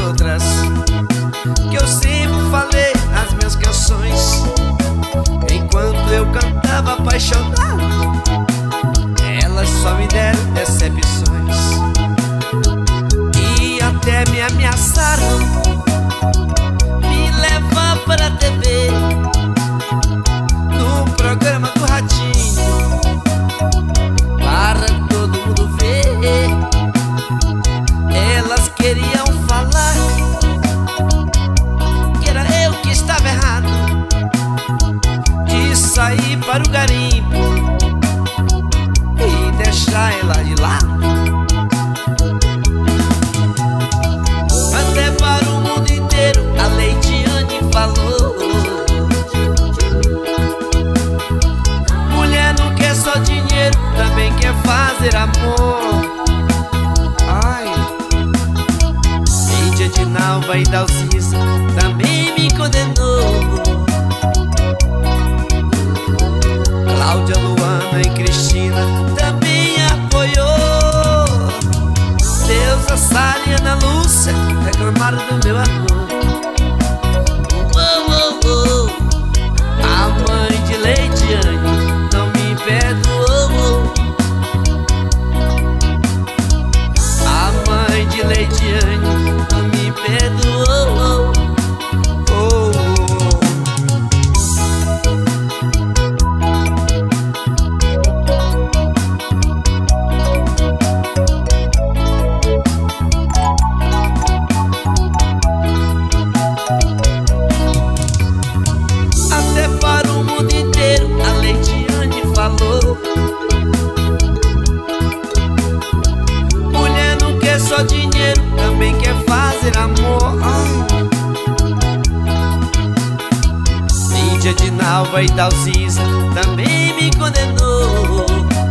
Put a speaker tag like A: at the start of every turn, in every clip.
A: outras que eu sempre falei nas minhas canções. Enquanto eu cantava apaixonado, elas só me deram decepções e até me ameaçaram me levar pra TV, no programa do Ratinho, para todo mundo ver. Elas queriam falar que era eu que estava errado de sair para o garimpo e deixar ela de lado. Até para o mundo inteiro a Leidiane falou: mulher não quer só dinheiro, também quer fazer amor. Ai, Lídia de Nalva e Dalcisa também me condenou. Cláudia, Luana e Cristina também apoiou. Deusa, Sara e Ana Lúcia reclamaram do meu amor. A mãe de Leidiane não me perdoou. A mãe de Leidiane não me perdoou. Até para o mundo inteiro a Leidiane falou: mulher não quer só dinheiro, também quer fazer amor. Lídia de Nalva e Dalcisa também me condenou.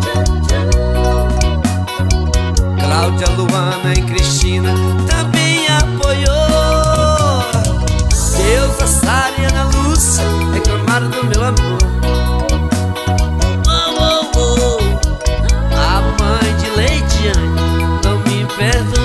A: Cláudia, Luana e Cristina também apoiou. Deusa, Sara e Ana Lúcia reclamaram do meu amor. A mãe de Leidiane não me perdoou.